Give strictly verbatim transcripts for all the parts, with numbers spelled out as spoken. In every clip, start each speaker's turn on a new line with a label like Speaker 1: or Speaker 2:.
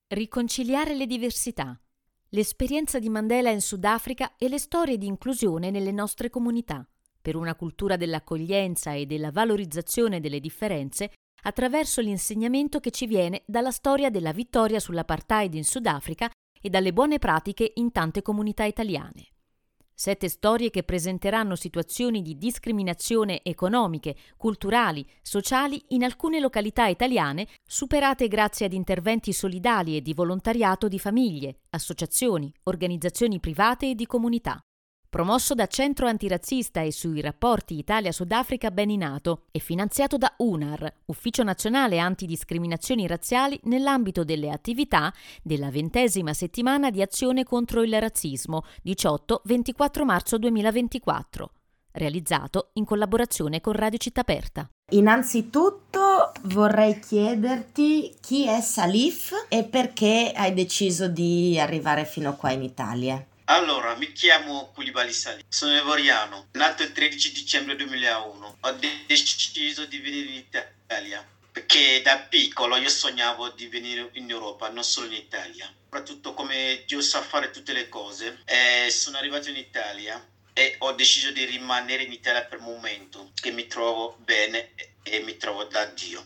Speaker 1: Riconciliare le diversità. L'esperienza di Mandela in Sudafrica e le storie di inclusione nelle nostre comunità, per una cultura dell'accoglienza e della valorizzazione delle differenze attraverso l'insegnamento che ci viene dalla storia della vittoria sull'apartheid in Sudafrica e dalle buone pratiche in tante comunità italiane. Sette storie che presenteranno situazioni di discriminazione economiche, culturali, sociali in alcune località italiane, superate grazie ad interventi solidali e di volontariato di famiglie, associazioni, organizzazioni private e di comunità. Promosso da Centro Antirazzista e sui rapporti Italia-Sudafrica Beninato e finanziato da U N A R, Ufficio Nazionale Antidiscriminazioni Razziali, nell'ambito delle attività della ventesima settimana di azione contro il razzismo, diciotto ventiquattro marzo duemilaventiquattro, realizzato in collaborazione con Radio Città Aperta.
Speaker 2: Innanzitutto vorrei chiederti chi è Salif e perché hai deciso di arrivare fino qua in Italia.
Speaker 3: Allora, mi chiamo Koulibaly Salif, sono ivoriano, nato il tredici dicembre duemilauno. Ho deciso di venire in Italia perché da piccolo io sognavo di venire in Europa, non solo in Italia. Soprattutto come Dio sa fare tutte le cose, e sono arrivato in Italia e ho deciso di rimanere in Italia per il momento, che mi trovo bene e mi trovo da Dio.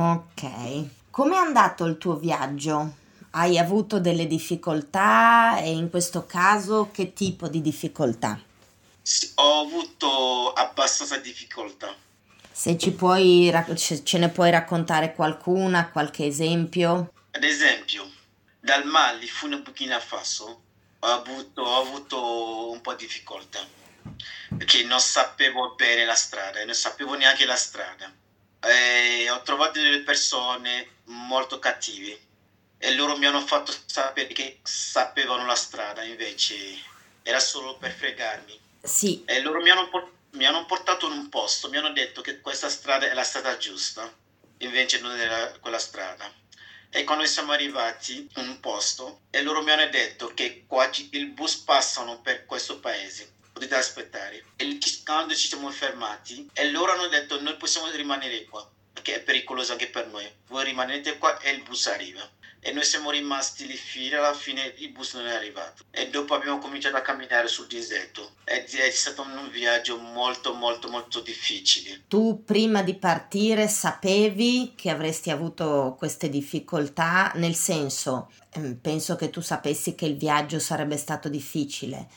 Speaker 2: Ok, come è andato il tuo viaggio? Hai avuto delle difficoltà e in questo caso che tipo di difficoltà?
Speaker 3: Sì, ho avuto abbastanza difficoltà.
Speaker 2: Se ci puoi, ce ne puoi raccontare qualcuna, qualche esempio?
Speaker 3: Ad esempio, dal Mali fino a Burkina Faso ho avuto, ho avuto un po' di difficoltà perché non sapevo bene la strada e non sapevo neanche la strada. E ho trovato delle persone molto cattive e loro mi hanno fatto sapere che sapevano la strada, invece era solo per fregarmi.
Speaker 2: Sì.
Speaker 3: E loro mi hanno, mi hanno portato in un posto, mi hanno detto che questa strada è la strada giusta, invece non era quella strada. E quando siamo arrivati in un posto, e loro mi hanno detto che qua il bus passano per questo paese, potete aspettare. E quando ci siamo fermati, e loro hanno detto noi possiamo rimanere qua, perché è pericoloso anche per noi. Voi rimanete qua e il bus arriva. E noi siamo rimasti lì fino alla fine il bus non è arrivato e dopo abbiamo cominciato a camminare sul deserto. È, è stato un viaggio molto molto molto difficile.
Speaker 2: Tu prima di partire sapevi che avresti avuto queste difficoltà, nel senso, penso che tu sapessi che il viaggio sarebbe stato difficile,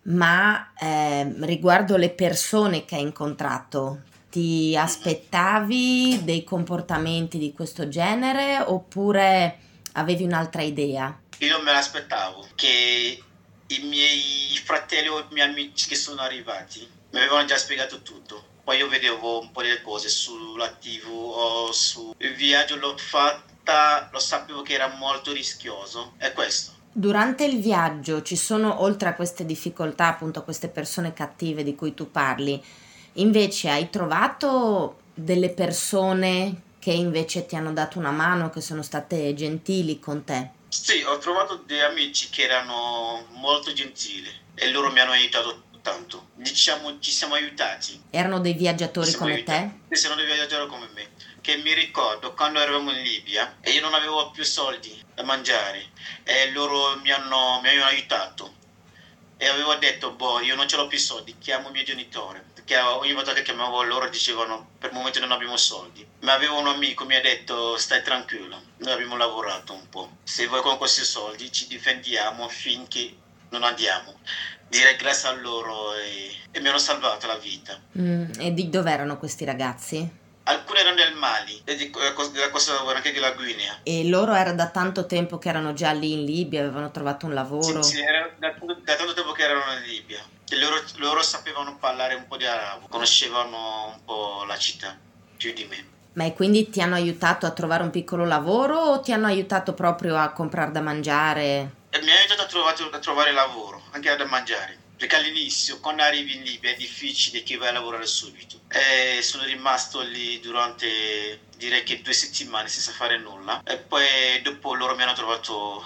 Speaker 2: ma eh, riguardo le persone che hai incontrato, ti aspettavi dei comportamenti di questo genere oppure avevi un'altra idea?
Speaker 3: Io non me l'aspettavo che i miei fratelli o i miei amici che sono arrivati mi avevano già spiegato tutto. Poi io vedevo un po' delle cose sulla tivù o su il viaggio l'ho fatta, lo sapevo che era molto rischioso, è questo.
Speaker 2: Durante il viaggio ci sono, oltre a queste difficoltà, appunto a queste persone cattive di cui tu parli, invece hai trovato delle persone che invece ti hanno dato una mano, che sono state gentili con te?
Speaker 3: Sì, ho trovato dei amici che erano molto gentili e loro mi hanno aiutato tanto. Diciamo, ci siamo aiutati.
Speaker 2: Erano dei viaggiatori come
Speaker 3: aiutati.
Speaker 2: te?
Speaker 3: Sì, erano dei viaggiatori come me. Che mi ricordo quando eravamo in Libia e io non avevo più soldi da mangiare e loro mi hanno, mi hanno aiutato. E avevo detto, boh, io non ce l'ho più soldi, chiamo i miei genitori. Perché ogni volta che chiamavo loro dicevano, per il momento non abbiamo soldi. Ma avevo un amico, mi ha detto, stai tranquillo, noi abbiamo lavorato un po'. Se vuoi con questi soldi ci difendiamo finché non andiamo. Direi grazie a loro e, e mi hanno salvato la vita.
Speaker 2: Mm, e di dove erano questi ragazzi?
Speaker 3: Alcuni erano del Mali, e di, della Costa d'Avorio, anche della Guinea.
Speaker 2: E loro era da tanto tempo che erano già lì in Libia, avevano trovato un lavoro?
Speaker 3: Sì, sì, era da, da tanto tempo che erano in Libia. E loro, loro sapevano parlare un po' di arabo, conoscevano un po' la città, più di me.
Speaker 2: Ma e quindi ti hanno aiutato a trovare un piccolo lavoro o ti hanno aiutato proprio a comprare da mangiare?
Speaker 3: E mi ha aiutato a trovare, a trovare lavoro, anche da mangiare. Perché all'inizio, quando arrivi in Libia, è difficile che vai a lavorare subito. E sono rimasto lì durante, direi che due settimane senza fare nulla. E poi dopo loro mi hanno trovato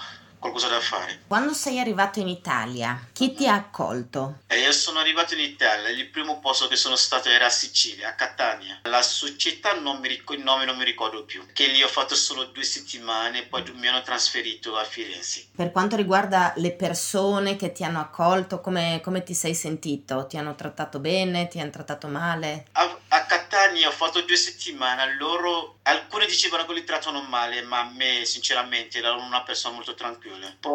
Speaker 3: qualcosa da fare.
Speaker 2: Quando sei arrivato in Italia, chi ti ha accolto?
Speaker 3: E io sono arrivato in Italia, il primo posto che sono stato era a Sicilia, a Catania. La società non mi ricordo, il nome non mi ricordo più, che lì ho fatto solo due settimane e poi mi hanno trasferito a Firenze.
Speaker 2: Per quanto riguarda le persone che ti hanno accolto, come, come ti sei sentito? Ti hanno trattato bene? Ti hanno trattato male?
Speaker 3: A, a Catania ho fatto due settimane, loro, alcuni dicevano che li trattano male, ma a me sinceramente ero una persona molto tranquilla.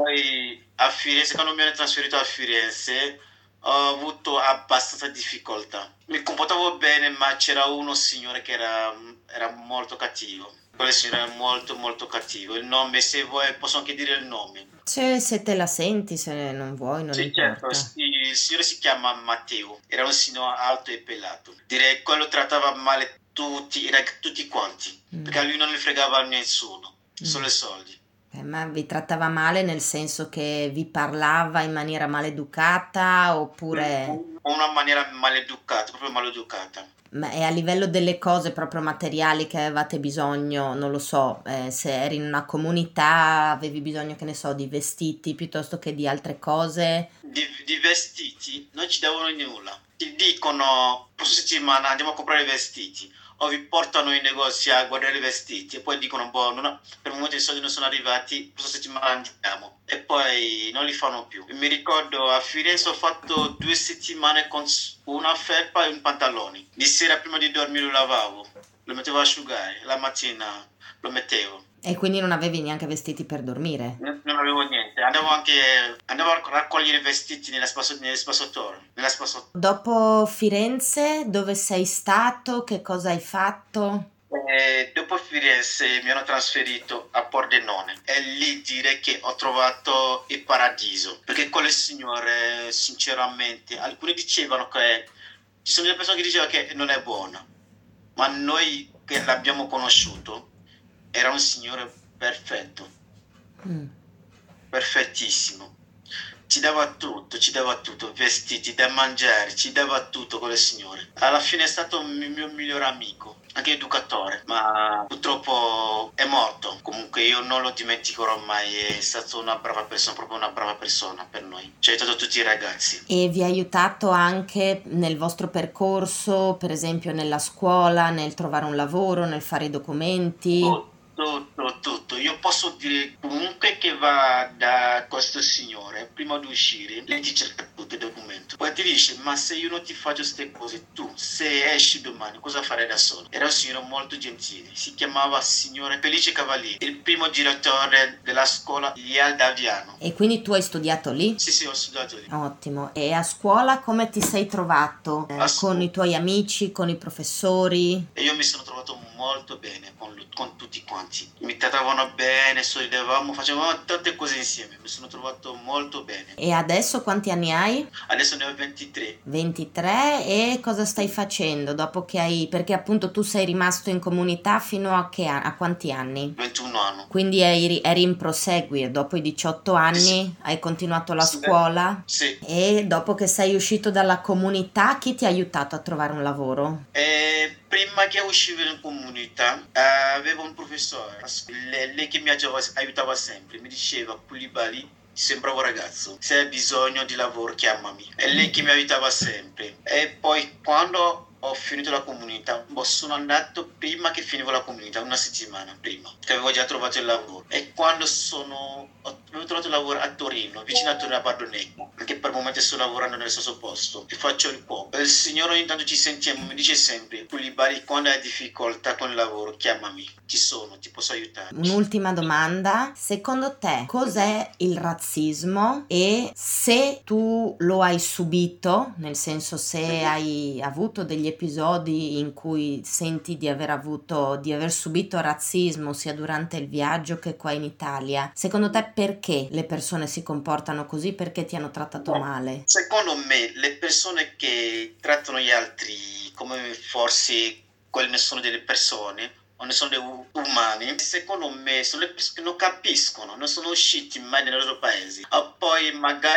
Speaker 3: Poi a Firenze, quando mi hanno trasferito a Firenze, ho avuto abbastanza difficoltà. Mi comportavo bene, ma c'era uno signore che era, era molto cattivo. Quello signore era molto molto cattivo. Il nome, se vuoi, posso anche dire il nome.
Speaker 2: Cioè, se te la senti, se non vuoi, non
Speaker 3: Sì,
Speaker 2: importa.
Speaker 3: certo, il signore si chiama Matteo, era un signore alto e pelato. Direi che quello trattava male tutti, era tutti quanti,
Speaker 2: Mm.
Speaker 3: perché a lui non ne fregava nessuno,
Speaker 2: Mm.
Speaker 3: solo i soldi.
Speaker 2: Eh, ma vi trattava male nel senso che vi parlava in maniera maleducata oppure...
Speaker 3: Una maniera maleducata, proprio maleducata.
Speaker 2: Ma è a livello delle cose proprio materiali che avevate bisogno, non lo so, eh, se eri in una comunità avevi bisogno, che ne so, di vestiti piuttosto che di altre cose.
Speaker 3: Di, di vestiti non ci davano nulla. Ti dicono, prossima settimana andiamo a comprare i vestiti. O vi portano in negozi a guardare i vestiti e poi dicono, boh, non ha- per il momento i soldi non sono arrivati, prossima settimana andiamo. E poi non li fanno più. Mi ricordo a Firenze ho fatto due settimane con s- una felpa e un pantalone. Di sera prima di dormire lo lavavo, lo mettevo a asciugare, la mattina lo mettevo.
Speaker 2: E quindi non avevi neanche vestiti per dormire.
Speaker 3: Non non avevo niente, andavo anche andavo a raccogliere i vestiti nella spasso- nelle spassatorie, nella spasso-
Speaker 2: Dopo Firenze, dove sei stato? Che cosa hai fatto?
Speaker 3: E dopo Firenze mi hanno trasferito a Pordenone e lì direi che ho trovato il paradiso, perché quelle signore sinceramente alcuni dicevano che ci sono delle persone che dicevano che non è buona, ma noi che l'abbiamo conosciuto era un signore perfetto,
Speaker 2: Mm.
Speaker 3: perfettissimo. Ci dava tutto, ci dava tutto, vestiti, da mangiare, ci dava tutto quel signore. Alla fine è stato il mio migliore amico, anche educatore, ma purtroppo è morto. Comunque io non lo dimenticherò mai, è stato una brava persona, proprio una brava persona per noi. Ci ha aiutato tutti i ragazzi.
Speaker 2: E vi ha aiutato anche nel vostro percorso, per esempio nella scuola, nel trovare un lavoro, nel fare i documenti?
Speaker 3: Tutto, tutto, tutto. Io posso dire comunque che va da questo signore, prima di uscire, lei ti cerca tutto il documento. Poi ti dice, ma se io non ti faccio queste cose, tu, se esci domani, cosa farai da solo? Era un signore molto gentile, si chiamava signore Felice Cavalieri, il primo direttore della scuola Lial Daviano.
Speaker 2: E quindi tu hai studiato lì?
Speaker 3: Sì, sì, ho studiato lì.
Speaker 2: Ottimo. E a scuola come ti sei trovato? Eh,
Speaker 3: A scu-
Speaker 2: con i tuoi amici, con i professori?
Speaker 3: E io mi sono trovato molto bene con, lu- con tutti quanti. Mi trattavano bene, sorridevamo, facevamo tante cose insieme. Mi sono trovato molto bene.
Speaker 2: E adesso quanti anni hai?
Speaker 3: Adesso ne ho ventitré.
Speaker 2: ventitré. E cosa stai facendo dopo che hai... Perché appunto tu sei rimasto in comunità fino a che a, a quanti anni?
Speaker 3: ventuno anni.
Speaker 2: Quindi eri, eri in proseguio, dopo i diciotto anni
Speaker 3: Sì.
Speaker 2: hai continuato la
Speaker 3: Sì.
Speaker 2: scuola
Speaker 3: Sì.
Speaker 2: e dopo che sei uscito dalla comunità, chi ti ha aiutato a trovare un lavoro?
Speaker 3: E prima che uscivo in comunità, eh, avevo un professore, lei, lei che mi aiutava, aiutava sempre, mi diceva, Koulibaly, sei un bravo ragazzo, se hai bisogno di lavoro chiamami. È lei che mi aiutava sempre. E poi quando ho finito la comunità, boh, sono andato prima che finivo la comunità, una settimana prima, che avevo già trovato il lavoro. E quando sono, ho, avevo trovato il lavoro a Torino, vicino a Torino a Bardonecco, perché per il momento sto lavorando nello stesso posto e faccio il po'. Il signore ogni tanto ci sentiamo, mi dice sempre, Koulibaly, quando hai difficoltà con il lavoro, chiamami, ci sono, ti posso aiutare.
Speaker 2: Un'ultima domanda, secondo te cos'è il razzismo e se tu lo hai subito, nel senso se hai avuto degli episodi in cui senti di aver avuto, di aver subito razzismo sia durante il viaggio che qua in Italia, secondo te perché le persone si comportano così, perché ti hanno trattato male?
Speaker 3: Secondo me le persone che trattano gli altri come forse quelle ne sono delle persone o ne sono dei u- umani, secondo me sono le persone che non capiscono, non sono usciti mai nei loro paesi, o poi magari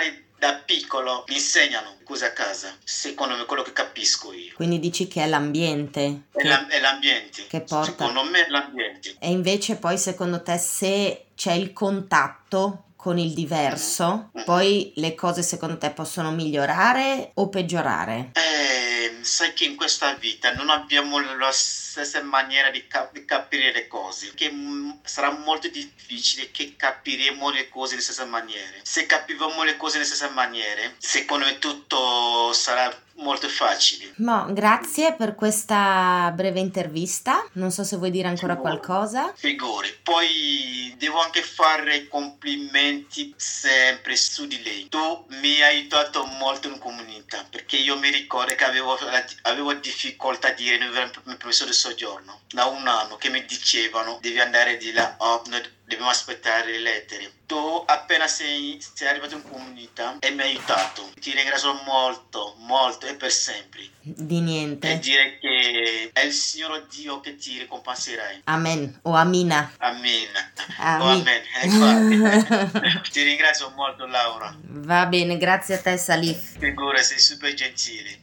Speaker 3: da piccolo mi insegnano cose a casa, secondo me quello che capisco io.
Speaker 2: Quindi dici che è l'ambiente
Speaker 3: È,
Speaker 2: che,
Speaker 3: la- è l'ambiente,
Speaker 2: che porta.
Speaker 3: secondo me è l'ambiente.
Speaker 2: E invece poi secondo te se c'è il contatto con il diverso,
Speaker 3: Mhm.
Speaker 2: poi le cose secondo te possono migliorare o peggiorare?
Speaker 3: Eh, sai che in questa vita non abbiamo la stessa maniera di, cap- di capire le cose, che mm, sarà molto difficile che capiremo le cose nelle stesse maniere. Se capivamo le cose nelle stesse maniere, secondo me tutto sarà molto facile.
Speaker 2: Mo, grazie per questa breve intervista. Non so se vuoi dire ancora
Speaker 3: Figuri.
Speaker 2: qualcosa.
Speaker 3: Figuri. Poi devo anche fare complimenti sempre su di lei. Tu mi hai aiutato molto in comunità, perché io mi ricordo che avevo, avevo difficoltà a dire il mio professore di soggiorno da un anno, che mi dicevano devi andare di là, oh, noi dobbiamo aspettare le lettere. Tu appena sei, sei arrivato in comunità e mi hai aiutato. Ti ringrazio molto, molto e per sempre.
Speaker 2: Di
Speaker 3: E
Speaker 2: niente.
Speaker 3: dire che è il Signore Dio che ti ricompenserai.
Speaker 2: Amen o Amina.
Speaker 3: Amen.
Speaker 2: Amin.
Speaker 3: Oh, amen. Infatti. Ti ringrazio molto, Laura.
Speaker 2: Va bene, grazie a te Salif.
Speaker 3: Figura, sei super gentile.